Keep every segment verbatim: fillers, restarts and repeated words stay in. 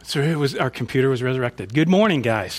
So it was, our computer was resurrected. Good morning, guys.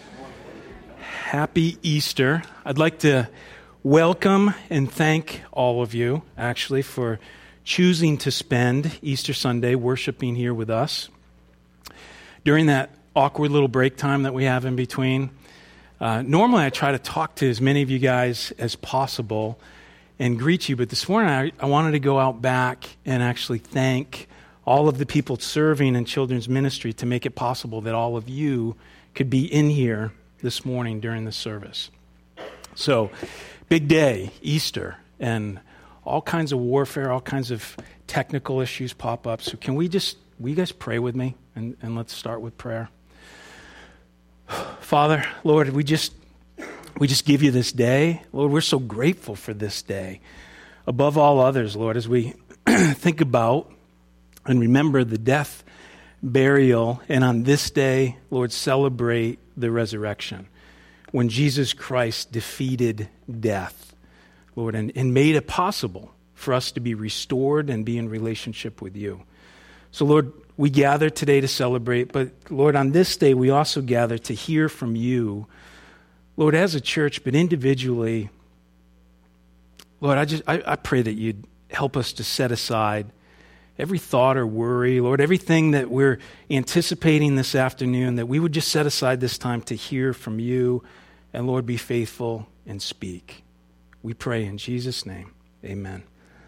Happy Easter. I'd like to welcome and thank all of you, actually, for choosing to spend Easter Sunday worshiping here with us. During that awkward little break time that we have in between, uh, normally I try to talk to as many of you guys as possible and greet you, but this morning I, I wanted to go out back and actually thank all of the people serving in children's ministry to make it possible that all of you could be in here this morning during the service. So, big day, Easter, and all kinds of warfare, all kinds of technical issues pop up. So can we just, will you guys pray with me? And, and let's start with prayer. Father, Lord, we just, we just give you this day. Lord, we're so grateful for this day. Above all others, Lord, as we think about and remember the death, burial, and on this day, Lord, celebrate the resurrection when Jesus Christ defeated death, Lord, and, and made it possible for us to be restored and be in relationship with you. So, Lord, we gather today to celebrate, but, Lord, on this day, we also gather to hear from you, Lord, as a church, but individually. Lord, I just I, I pray that you'd help us to set aside every thought or worry, Lord, everything that we're anticipating this afternoon, that we would just set aside this time to hear from you, and Lord, be faithful and speak. We pray in Jesus' name, amen.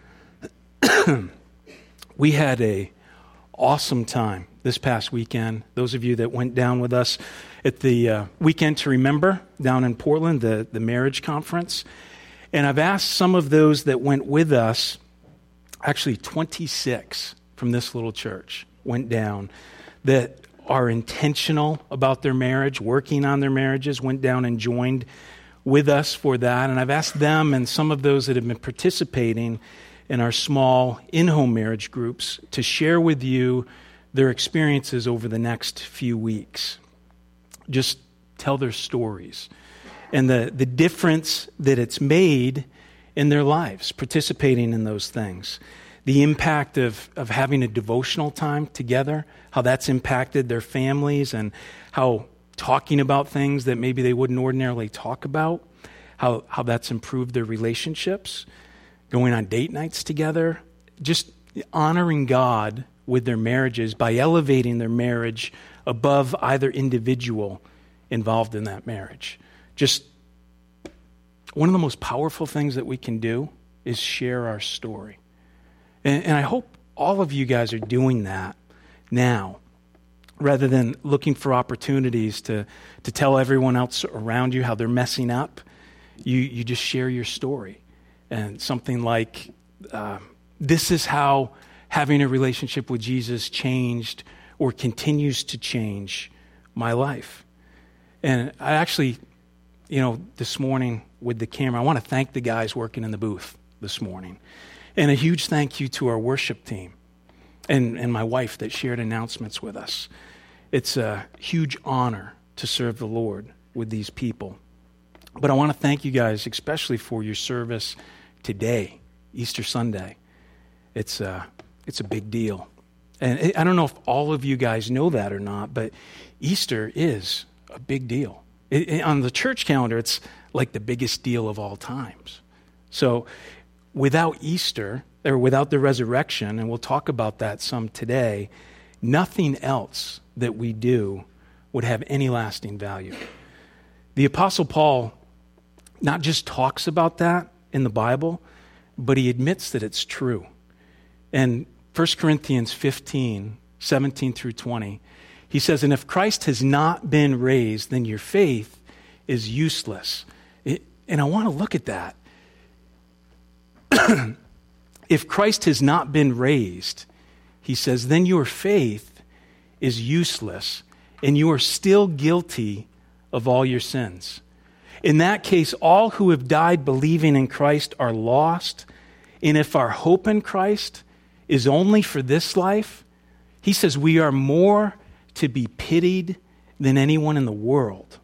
We had a awesome time this past weekend. Those of you that went down with us at the uh, Weekend to Remember down in Portland, the, the marriage conference, and I've asked some of those that went with us, actually twenty-six from this little church went down, that are intentional about their marriage, working on their marriages, went down and joined with us for that. And I've asked them and some of those that have been participating in our small in-home marriage groups to share with you their experiences over the next few weeks. Just tell their stories and the, the difference that it's made in their lives, participating in those things. The impact of, of having a devotional time together, how that's impacted their families, and how talking about things that maybe they wouldn't ordinarily talk about, how, how that's improved their relationships, going on date nights together, just honoring God with their marriages by elevating their marriage above either individual involved in that marriage. Just one of the most powerful things that we can do is share our story. And, and I hope all of you guys are doing that now, rather than looking for opportunities to, to tell everyone else around you how they're messing up. You, you just share your story. And something like, uh, this is how having a relationship with Jesus changed or continues to change my life. And I actually, you know, this morning with the camera, I want to thank the guys working in the booth this morning. And a huge thank you to our worship team and, and my wife that shared announcements with us. It's a huge honor to serve the Lord with these people. But I want to thank you guys especially for your service today, Easter Sunday. It's a, it's a big deal. And I don't know if all of you guys know that or not, but Easter is a big deal. It, it, on the church calendar, it's like the biggest deal of all times. So without Easter, or without the resurrection, and we'll talk about that some today, nothing else that we do would have any lasting value. The Apostle Paul not just talks about that in the Bible, but he admits that it's true. And First Corinthians fifteen, seventeen through twenty, he says, and if Christ has not been raised, then your faith is useless. It, and I want to look at that. If Christ has not been raised, he says, then your faith is useless, and you are still guilty of all your sins. In that case, all who have died believing in Christ are lost. And if our hope in Christ is only for this life, he says we are more to be pitied than anyone in the world.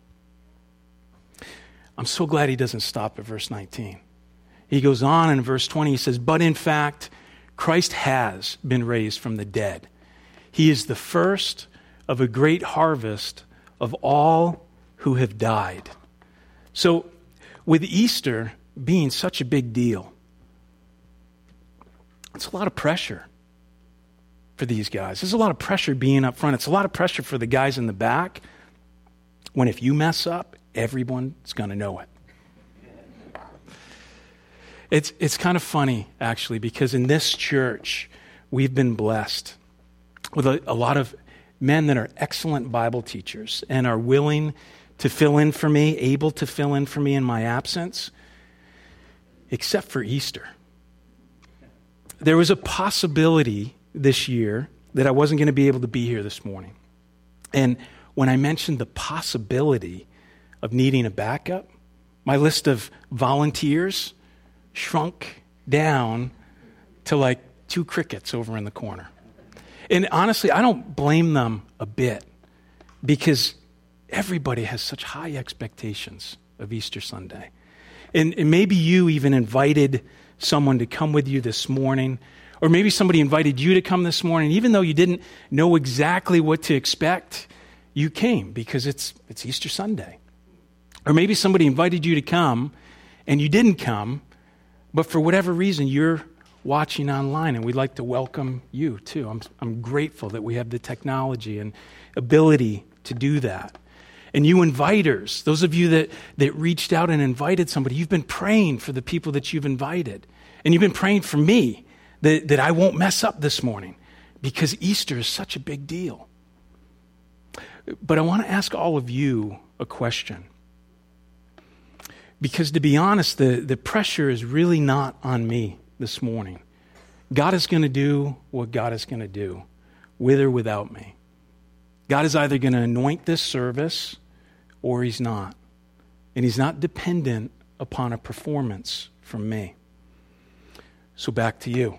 I'm so glad he doesn't stop at verse nineteen. He goes on in verse twenty, he says, but in fact, Christ has been raised from the dead. He is the first of a great harvest of all who have died. So, with Easter being such a big deal, it's a lot of pressure for these guys. There's a lot of pressure being up front. It's a lot of pressure for the guys in the back, when if you mess up, everyone's going to know it. It's it's kind of funny, actually, because in this church, we've been blessed with a, a lot of men that are excellent Bible teachers and are willing to fill in for me, able to fill in for me in my absence, except for Easter. There was a possibility this year that I wasn't going to be able to be here this morning. And when I mentioned the possibility of needing a backup, my list of volunteers shrunk down to like two crickets over in the corner. And honestly, I don't blame them a bit, because everybody has such high expectations of Easter Sunday. And, and maybe you even invited someone to come with you this morning, or maybe somebody invited you to come this morning. Even though you didn't know exactly what to expect, you came because it's it's Easter Sunday. Or maybe somebody invited you to come and you didn't come, but for whatever reason, you're watching online, and we'd like to welcome you too. I'm, I'm grateful that we have the technology and ability to do that. And you inviters, those of you that, that reached out and invited somebody, you've been praying for the people that you've invited. And you've been praying for me that, that I won't mess up this morning, because Easter is such a big deal. But I want to ask all of you a question. Because to be honest, the, the pressure is really not on me this morning. God is going to do what God is going to do, with or without me. God is either going to anoint this service or he's not. And he's not dependent upon a performance from me. So back to you.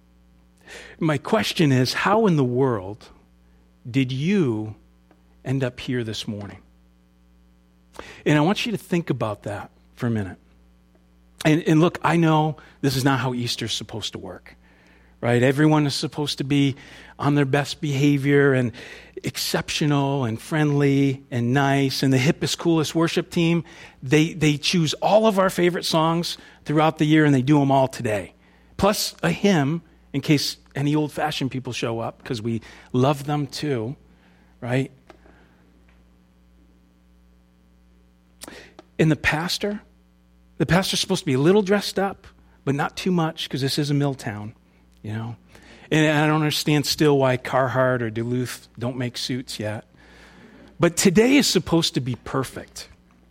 My question is, how in the world did you end up here this morning? And I want you to think about that for a minute. And, and look, I know this is not how Easter's supposed to work, right? Everyone is supposed to be on their best behavior and exceptional and friendly and nice. And the hippest, coolest worship team, they, they choose all of our favorite songs throughout the year, and they do them all today. Plus a hymn, in case any old-fashioned people show up, because we love them too, right? And the pastor, the pastor's supposed to be a little dressed up, but not too much, because this is a mill town, you know. And I don't understand still why Carhartt or Duluth don't make suits yet. But today is supposed to be perfect.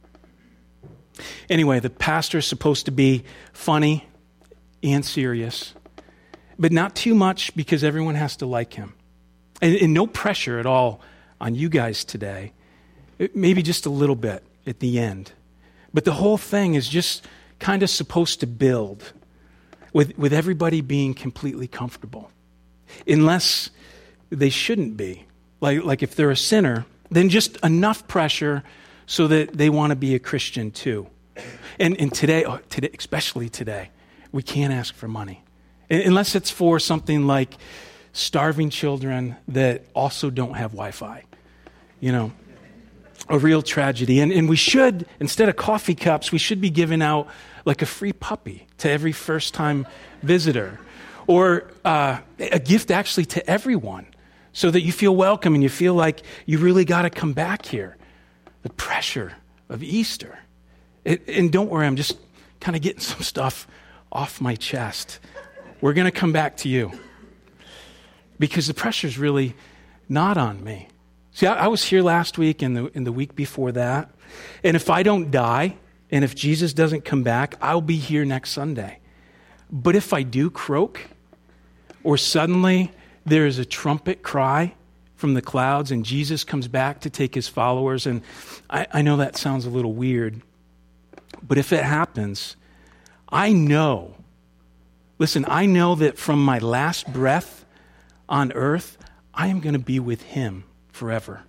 Anyway, the pastor is supposed to be funny and serious, but not too much, because everyone has to like him. And, and no pressure at all on you guys today. It, maybe just a little bit at the end. But the whole thing is just kind of supposed to build with, with everybody being completely comfortable. Unless they shouldn't be. Like, like if they're a sinner, then just enough pressure so that they want to be a Christian too. And, and today, oh, today, especially today, we can't ask for money. Unless it's for something like starving children that also don't have Wi-Fi. You know, a real tragedy. And, and we should, instead of coffee cups, we should be giving out like a free puppy to every first-time visitor. Or uh, a gift actually to everyone, so that you feel welcome and you feel like you really got to come back here. The pressure of Easter. It, and don't worry, I'm just kind of getting some stuff off my chest. We're going to come back to you. Because the pressure is really not on me. See, I, I was here last week and the, and the week before that. And if I don't die, and if Jesus doesn't come back, I'll be here next Sunday. But if I do croak, or suddenly there is a trumpet cry from the clouds and Jesus comes back to take his followers, and I, I know that sounds a little weird, but if it happens, I know, listen, I know that from my last breath on earth, I am going to be with him forever.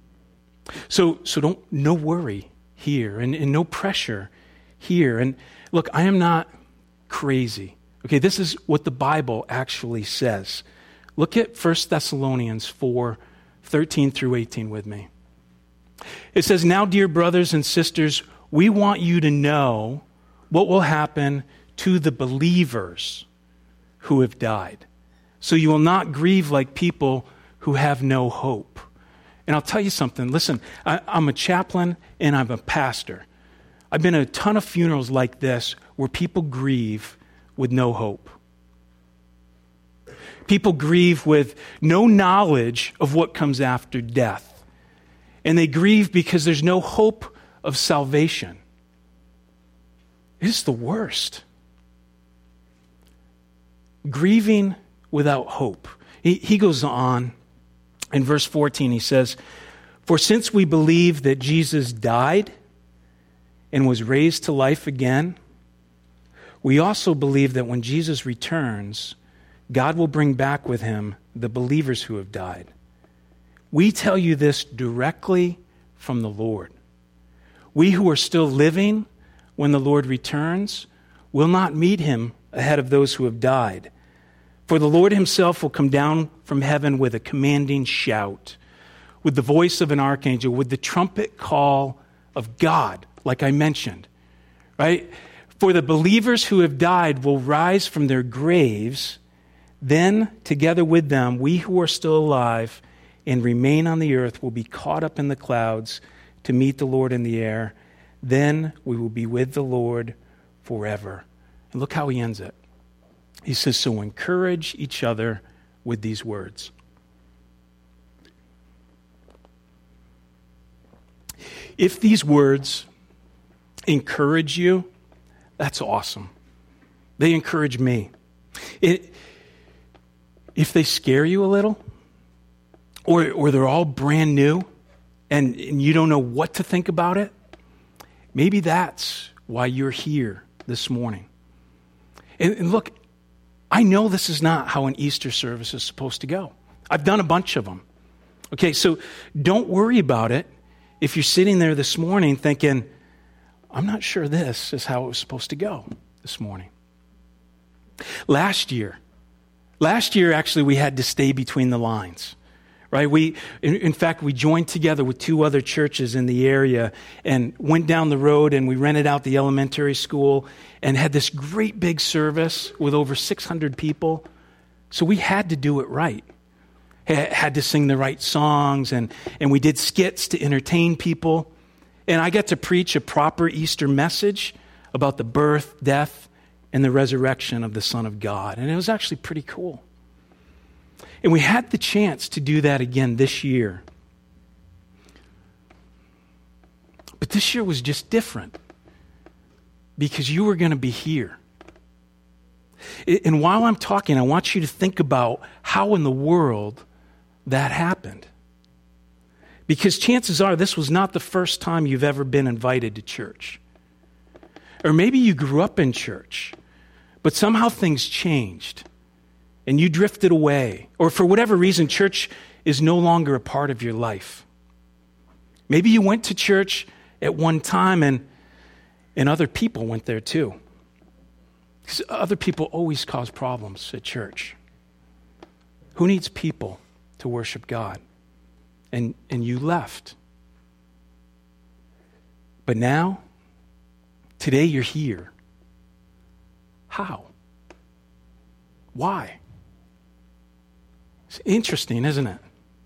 So, so don't, no worry here, and, and no pressure here. And look, I am not crazy. Okay, this is what the Bible actually says. Look at First Thessalonians four thirteen through eighteen with me. It says, "Now, dear brothers and sisters, we want you to know what will happen to the believers who have died. So you will not grieve like people who have no hope." And I'll tell you something. Listen, I, I'm a chaplain and I'm a pastor. I've been at a ton of funerals like this where people grieve with no hope. People grieve with no knowledge of what comes after death. And they grieve because there's no hope of salvation. It's the worst. Grieving without hope. He, he goes on in verse fourteen, he says, "For since we believe that Jesus died and was raised to life again, we also believe that when Jesus returns, God will bring back with him the believers who have died. We tell you this directly from the Lord. We who are still living when the Lord returns will not meet him ahead of those who have died. For the Lord himself will come down from heaven with a commanding shout, with the voice of an archangel, with the trumpet call of God," like I mentioned, right? "For the believers who have died will rise from their graves. Then, together with them, we who are still alive and remain on the earth will be caught up in the clouds to meet the Lord in the air. Then we will be with the Lord forever." And look how he ends it. He says, "So encourage each other with these words." If these words encourage you, that's awesome. They encourage me. It, if they scare you a little, or, or they're all brand new, and, and you don't know what to think about it, maybe that's why you're here this morning. And, and look, I know this is not how an Easter service is supposed to go. I've done a bunch of them. Okay, so don't worry about it if you're sitting there this morning thinking, I'm not sure this is how it was supposed to go this morning. Last year, last year actually we had to stay between the lines. Right? We, in, in fact, we joined together with two other churches in the area and went down the road and we rented out the elementary school and had this great big service with over six hundred people. So we had to do it right. Had to sing the right songs and, and we did skits to entertain people. And I got to preach a proper Easter message about the birth, death, and the resurrection of the Son of God. And it was actually pretty cool. And we had the chance to do that again this year. But this year was just different because you were going to be here. And while I'm talking, I want you to think about how in the world that happened. Because chances are this was not the first time you've ever been invited to church. Or maybe you grew up in church, but somehow things changed. And you drifted away, or for whatever reason, church is no longer a part of your life. Maybe you went to church at one time and, and other people went there too. Because other people always cause problems at church. Who needs people to worship God? And, and you left. But now, today you're here. How? Why? It's interesting, isn't it?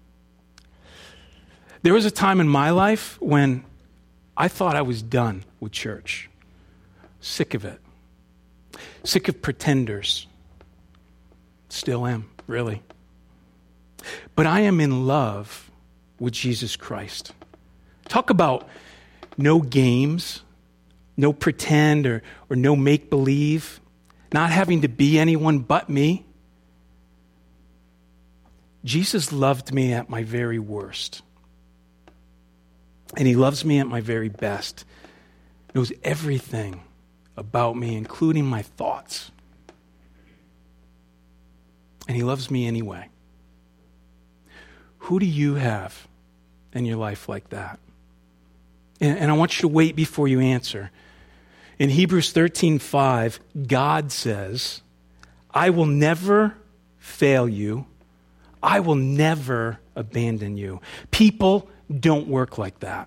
There was a time in my life when I thought I was done with church. Sick of it. Sick of pretenders. Still am, really. But I am in love with Jesus Christ. Talk about no games, no pretend or, or no make-believe, not having to be anyone but me. Jesus loved me at my very worst. And he loves me at my very best. He knows everything about me, including my thoughts. And he loves me anyway. Who do you have in your life like that? And, and I want you to wait before you answer. In Hebrews thirteen five, God says, I will never fail you. I will never abandon you. People don't work like that.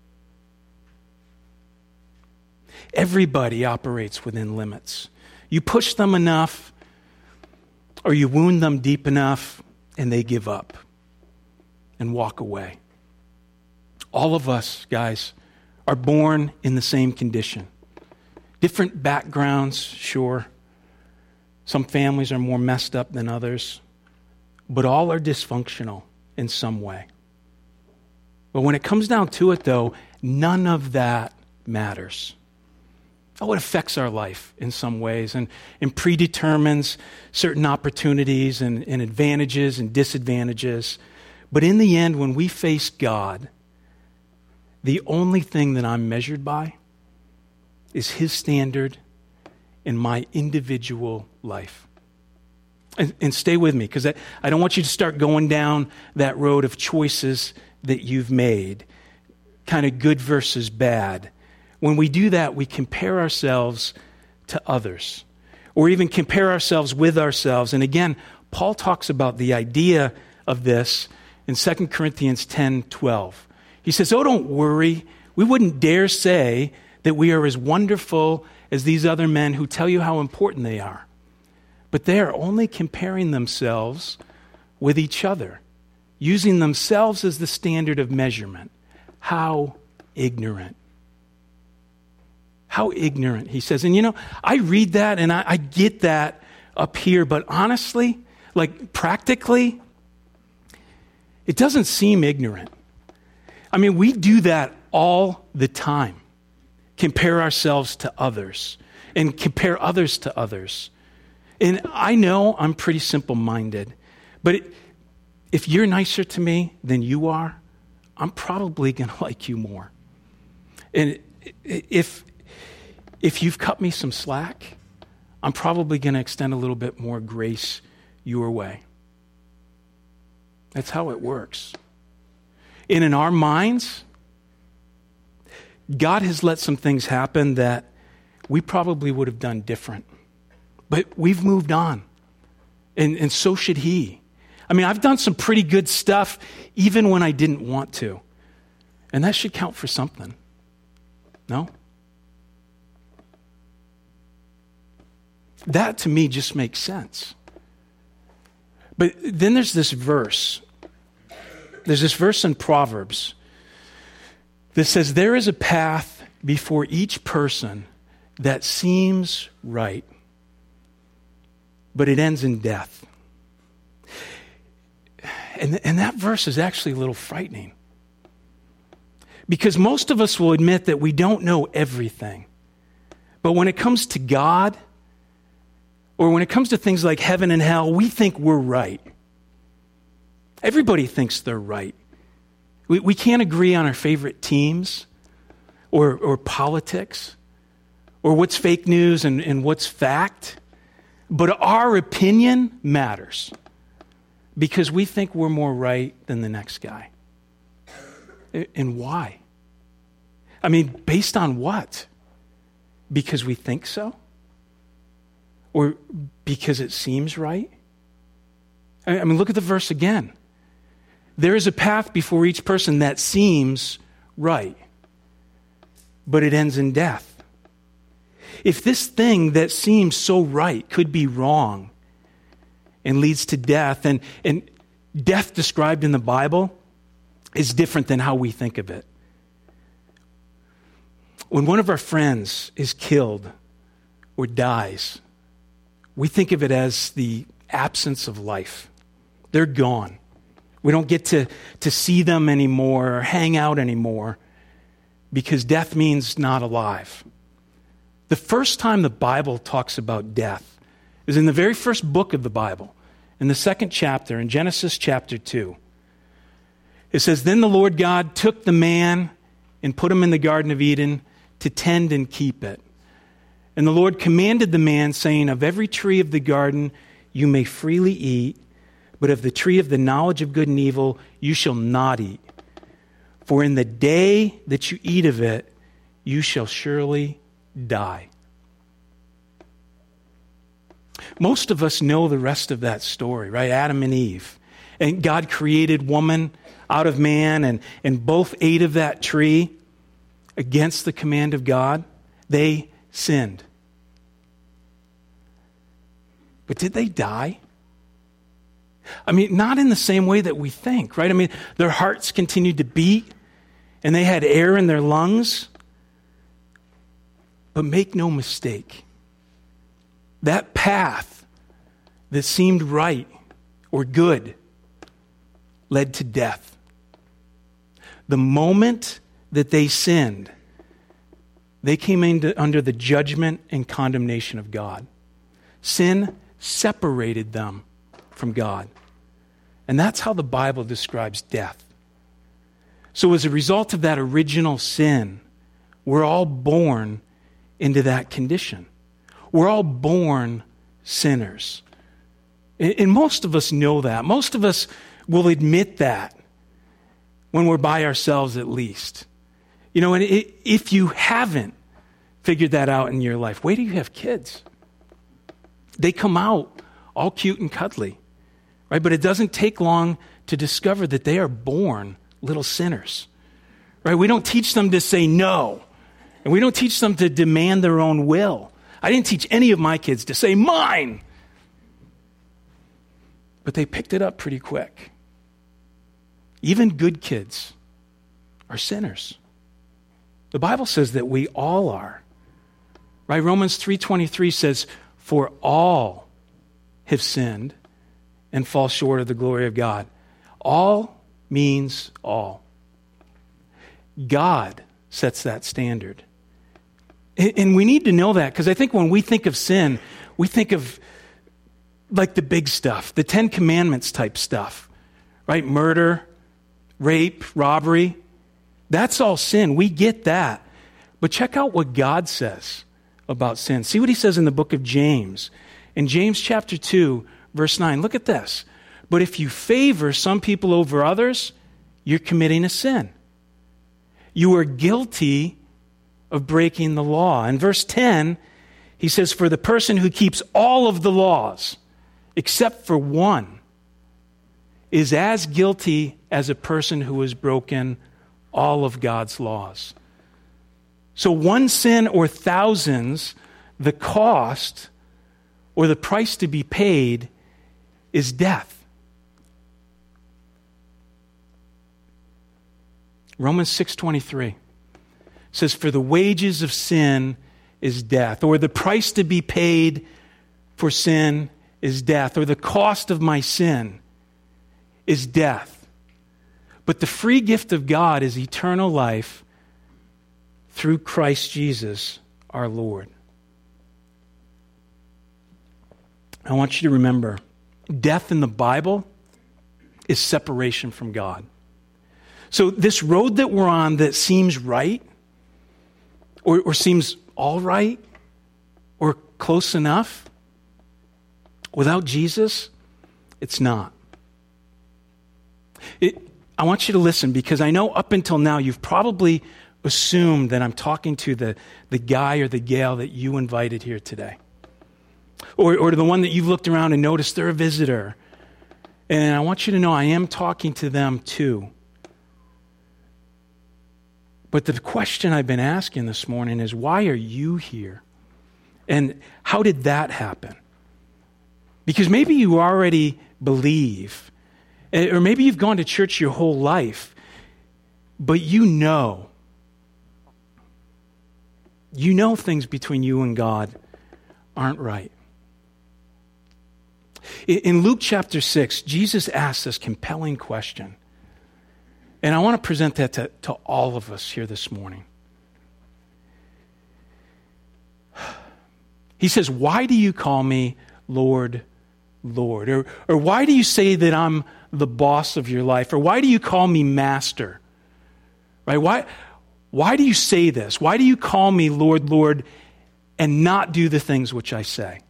Everybody operates within limits. You push them enough, or you wound them deep enough, and they give up and walk away. All of us, guys, are born in the same condition. Different backgrounds, sure. Some families are more messed up than others, but all are dysfunctional in some way. But when it comes down to it, though, none of that matters. Oh, it affects our life in some ways and, and predetermines certain opportunities and, and advantages and disadvantages. But in the end, when we face God, the only thing that I'm measured by is His standard in my individual life. And, and stay with me, because I, I don't want you to start going down that road of choices that you've made, kind of good versus bad. When we do that, we compare ourselves to others, or even compare ourselves with ourselves. And again, Paul talks about the idea of this in Second Corinthians ten twelve. He says, oh, don't worry. We wouldn't dare say that we are as wonderful as these other men who tell you how important they are. But they are only comparing themselves with each other, using themselves as the standard of measurement. How ignorant. How ignorant, he says. And you know, I read that and I, I get that up here, but honestly, like practically, it doesn't seem ignorant. I mean, we do that all the time. Compare ourselves to others and compare others to others. And I know I'm pretty simple-minded, but it, if you're nicer to me than you are, I'm probably going to like you more. And if if you've cut me some slack, I'm probably going to extend a little bit more grace your way. That's how it works. And in our minds, God has let some things happen that we probably would have done different. But we've moved on. And, and so should He. I mean, I've done some pretty good stuff even when I didn't want to. And that should count for something. No? That to me just makes sense. But then there's this verse. There's this verse in Proverbs that says, there is a path before each person that seems right, but it ends in death. And, and that verse is actually a little frightening. Because most of us will admit that we don't know everything. But when it comes to God, or when it comes to things like heaven and hell, we think we're right. Everybody thinks they're right. We, we can't agree on our favorite teams or, or politics or what's fake news and, and what's fact. But our opinion matters because we think we're more right than the next guy. And why? I mean, based on what? Because we think so? Or because it seems right? I mean, look at the verse again. There is a path before each person that seems right, but it ends in death. If this thing that seems so right could be wrong and leads to death, and, and death described in the Bible is different than how we think of it. When one of our friends is killed or dies, we think of it as the absence of life. They're gone. We don't get to, to see them anymore or hang out anymore because death means not alive. The first time the Bible talks about death is in the very first book of the Bible, in the second chapter, in Genesis chapter two. It says, then the Lord God took the man and put him in the Garden of Eden to tend and keep it. And the Lord commanded the man, saying, of every tree of the garden you may freely eat, but of the tree of the knowledge of good and evil you shall not eat. For in the day that you eat of it, you shall surely die. Most of us know the rest of that story, right? Adam and Eve. And God created woman out of man, and, and both ate of that tree against the command of God. They sinned. But did they die? I mean, not in the same way that we think, right? I mean, their hearts continued to beat, and they had air in their lungs. But make no mistake, that path that seemed right or good led to death. The moment that they sinned, they came into, under the judgment and condemnation of God. Sin separated them from God. And that's how the Bible describes death. So as a result of that original sin, we're all born into that condition. We're all born sinners. And most of us know that. Most of us will admit that when we're by ourselves at least. You know, and if you haven't figured that out in your life, wait till you have kids. They come out all cute and cuddly, right? But it doesn't take long to discover that they are born little sinners, right? We don't teach them to say no, and we don't teach them to demand their own will. I didn't teach any of my kids to say mine, but they picked it up pretty quick. Even good kids are sinners. The Bible says that we all are, right? Romans three twenty-three says, "For all have sinned and fall short of the glory of God." All means all. God sets that standard. And we need to know that, because I think when we think of sin, we think of like the big stuff, the Ten Commandments type stuff, right? Murder, rape, robbery. That's all sin. We get that. But check out what God says about sin. See what he says in the book of James. In James chapter two, verse nine, look at this. "But if you favor some people over others, you're committing a sin. You are guilty of breaking the law." In verse ten, he says, "For the person who keeps all of the laws, except for one, is as guilty as a person who has broken all of God's laws." So one sin or thousands, the cost or the price to be paid is death. Romans six twenty-three says, "For the wages of sin is death," or the price to be paid for sin is death, or the cost of my sin is death. But the free gift of God is eternal life through Christ Jesus our Lord. I want you to remember, death in the Bible is separation from God. So this road that we're on that seems right, or, or seems all right, or close enough, without Jesus, it's not. It, I want you to listen, because I know up until now you've probably assumed that I'm talking to the, the guy or the gal that you invited here today. Or, or to the one that you've looked around and noticed they're a visitor. And I want you to know I am talking to them too. But the question I've been asking this morning is, why are you here? And how did that happen? Because maybe you already believe, or maybe you've gone to church your whole life, but you know, you know things between you and God aren't right. In Luke chapter six, Jesus asks this compelling question. And I want to present that to, to all of us here this morning. He says, "Why do you call me Lord, Lord?" Or, or why do you say that I'm the boss of your life? Or why do you call me master? Right? Why, why do you say this? Why do you call me Lord, Lord, and not do the things which I say?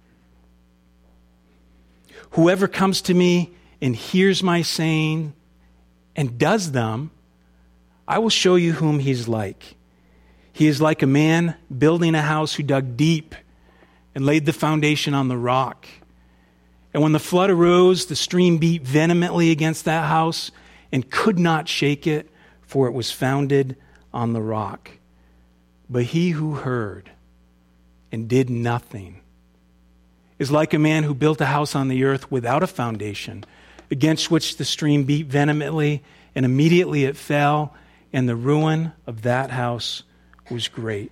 "Whoever comes to me and hears my saying and does them, I will show you whom he's like. He is like a man building a house who dug deep and laid the foundation on the rock. And when the flood arose, the stream beat vehemently against that house and could not shake it, for it was founded on the rock. But he who heard and did nothing is like a man who built a house on the earth without a foundation, against which the stream beat vehemently, and immediately it fell, and the ruin of that house was great.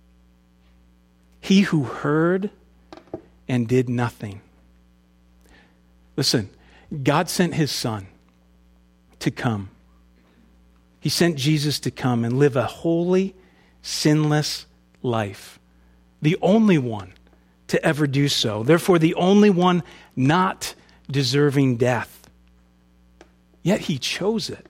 He who heard and did nothing. Listen, God sent his Son to come. He sent Jesus to come and live a holy, sinless life. The only one to ever do so. Therefore, the only one not deserving death. Yet he chose it.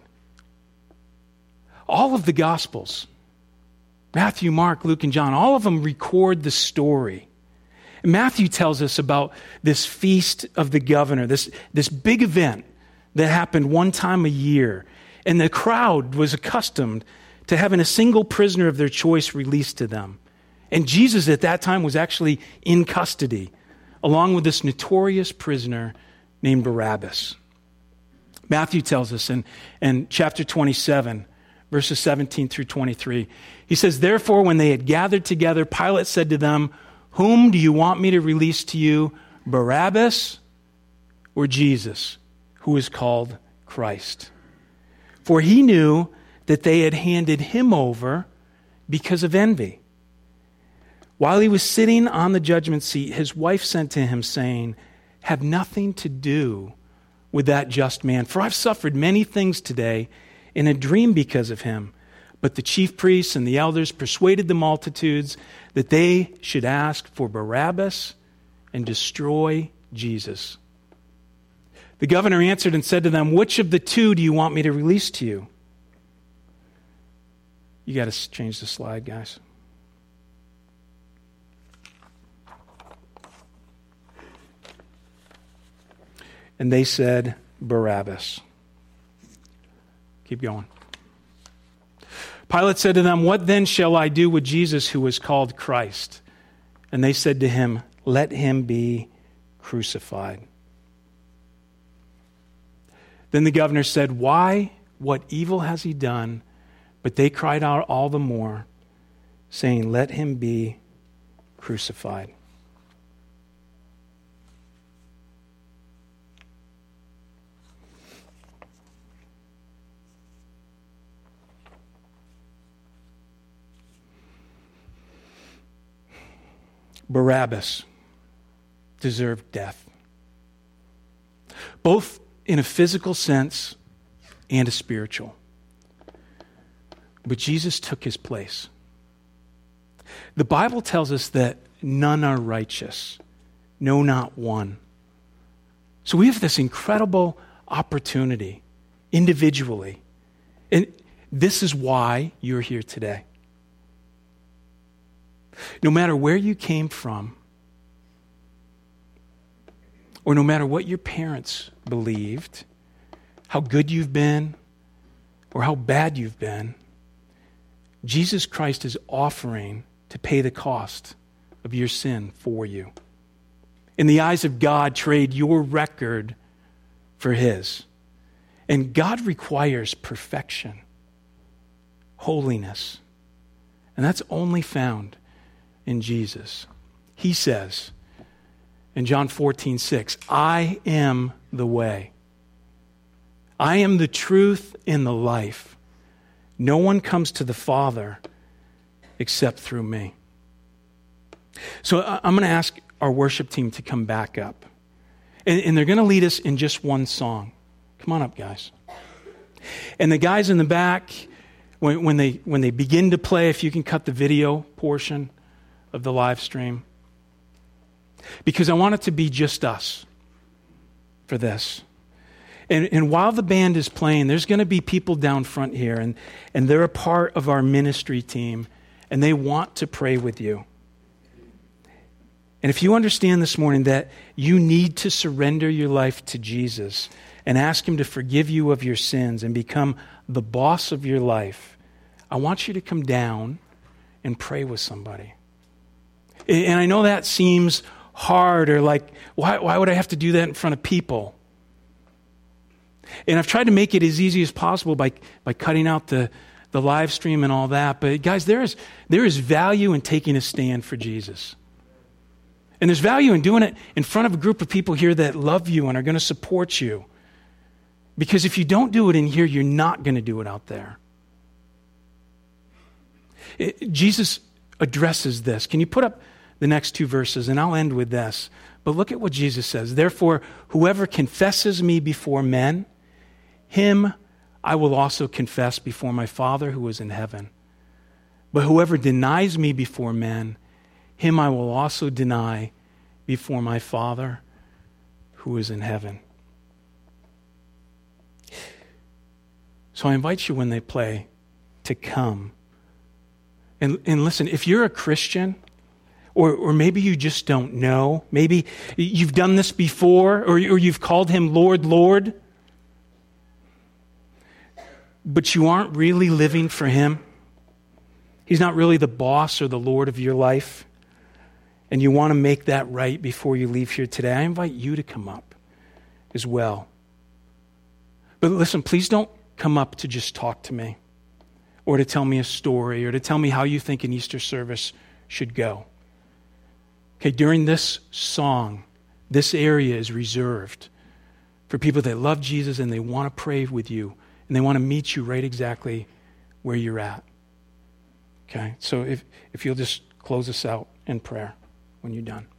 All of the Gospels, Matthew, Mark, Luke, and John, all of them record the story. Matthew tells us about this feast of the governor, this, this big event that happened one time a year. And the crowd was accustomed to having a single prisoner of their choice released to them. And Jesus at that time was actually in custody, along with this notorious prisoner named Barabbas. Matthew tells us in, in chapter twenty-seven, verses seventeen through twenty-three, he says, "Therefore, when they had gathered together, Pilate said to them, 'Whom do you want me to release to you, Barabbas or Jesus, who is called Christ?' For he knew that they had handed him over because of envy. While he was sitting on the judgment seat, his wife sent to him, saying, 'Have nothing to do with that just man, for I've suffered many things today in a dream because of him.' But the chief priests and the elders persuaded the multitudes that they should ask for Barabbas and destroy Jesus. The governor answered and said to them, 'Which of the two do you want me to release to you?'" You got to change the slide, guys. And they said, "Barabbas." Keep going. Pilate said to them, "What then shall I do with Jesus who is called Christ?" And they said to him, "Let him be crucified." Then the governor said, "Why? What evil has he done?" But they cried out all the more, saying, "Let him be crucified." Barabbas deserved death, both in a physical sense and a spiritual. But Jesus took his place. The Bible tells us that none are righteous, no, not one. So we have this incredible opportunity individually. And this is why you're here today. No matter where you came from, or no matter what your parents believed, how good you've been, or how bad you've been, Jesus Christ is offering to pay the cost of your sin for you. In the eyes of God, trade your record for his. And God requires perfection, holiness, and that's only found in Jesus. He says in John fourteen six, "I am the way. I am the truth and the life. No one comes to the Father except through me." So I'm going to ask our worship team to come back up. And, and they're going to lead us in just one song. Come on up, guys. And the guys in the back, when, when they when they begin to play, if you can cut the video portion of the live stream. Because I want it to be just us for this. And, and while the band is playing, there's going to be people down front here, and, and they're a part of our ministry team, and they want to pray with you. And if you understand this morning that you need to surrender your life to Jesus and ask him to forgive you of your sins and become the boss of your life, I want you to come down and pray with somebody. And I know that seems hard, or like, why, why would I have to do that in front of people? And I've tried to make it as easy as possible by, by cutting out the, the live stream and all that. But guys, there is, there is value in taking a stand for Jesus. And there's value in doing it in front of a group of people here that love you and are going to support you. Because if you don't do it in here, you're not going to do it out there. It, Jesus addresses this. Can you put up the next two verses? And I'll end with this. But look at what Jesus says. Therefore, whoever confesses me before men, him I will also confess before my Father who is in heaven. But whoever denies me before men, him I will also deny before my Father who is in heaven. So I invite you when they play to come. And, and listen, if you're a Christian, or, or maybe you just don't know, maybe you've done this before, or, or you've called him Lord, Lord, but you aren't really living for him. He's not really the boss or the Lord of your life. And you want to make that right before you leave here today. I invite you to come up as well. But listen, please don't come up to just talk to me, or to tell me a story, or to tell me how you think an Easter service should go. Okay, during this song, this area is reserved for people that love Jesus and they want to pray with you, and they want to meet you right exactly where you're at. Okay, so if, if you'll just close us out in prayer when you're done.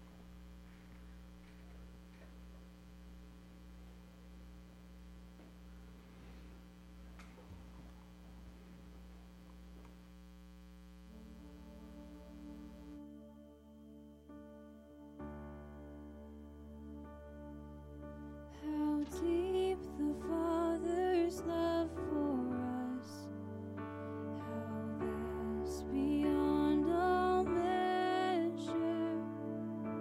Beyond all measure,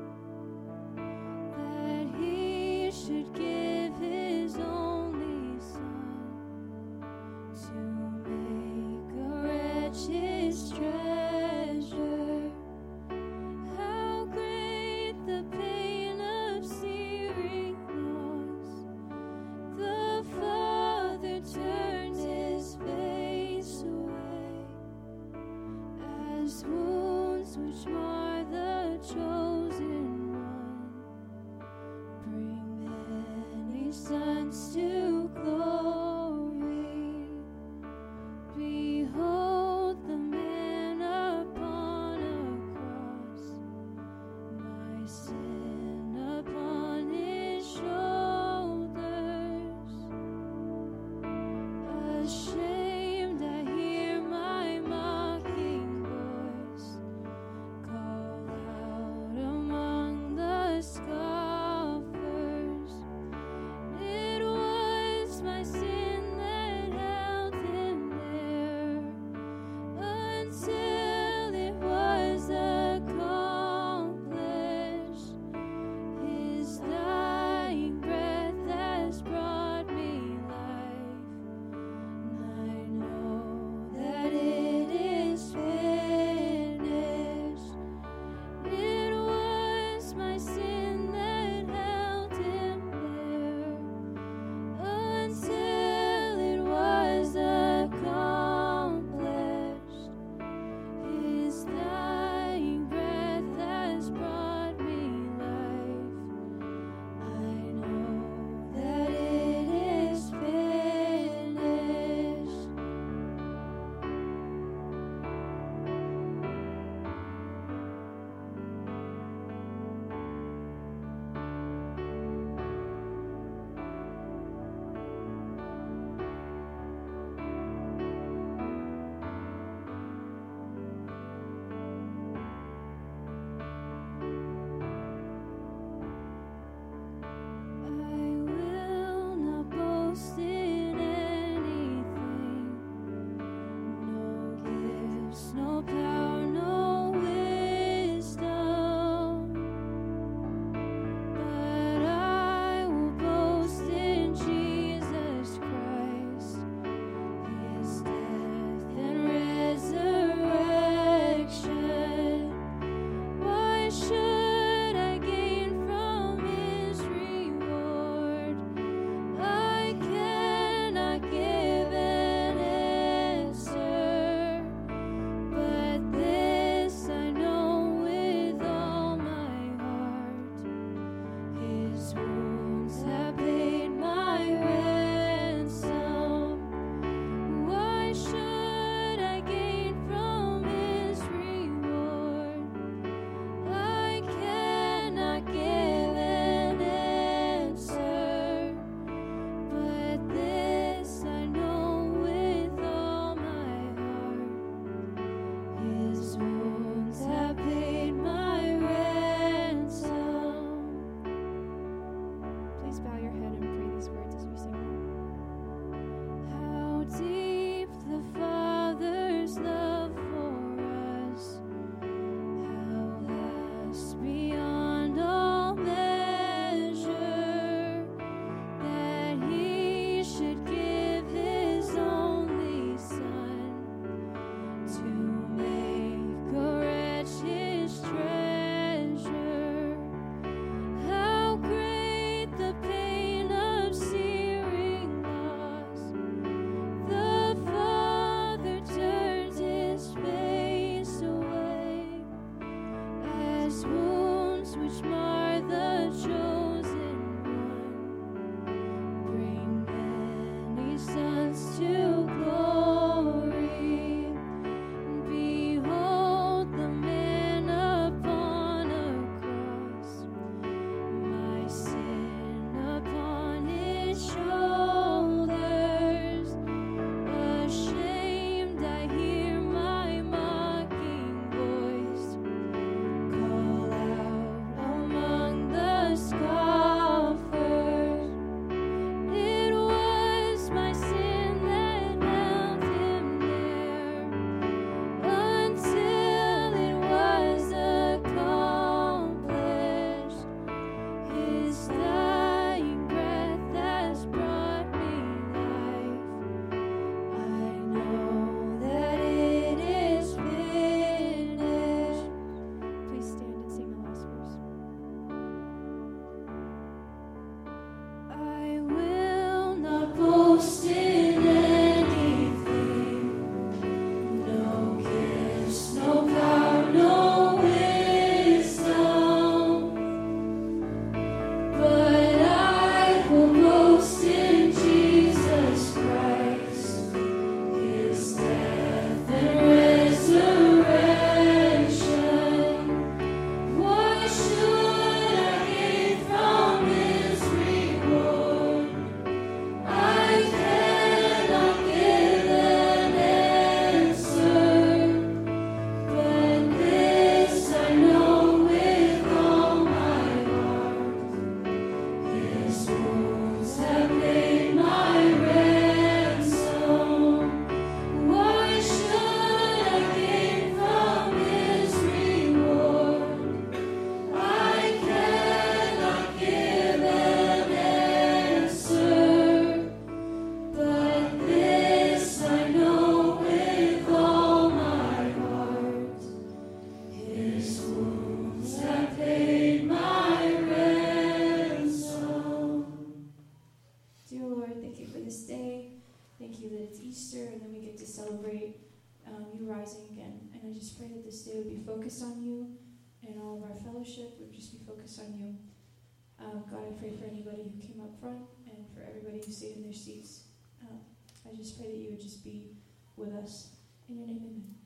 celebrate um, you rising again. And I just pray that this day would be focused on you, and all of our fellowship would just be focused on you. Um, God, I pray for anybody who came up front and for everybody who stayed in their seats. Um, I just pray that you would just be with us. In your name, amen.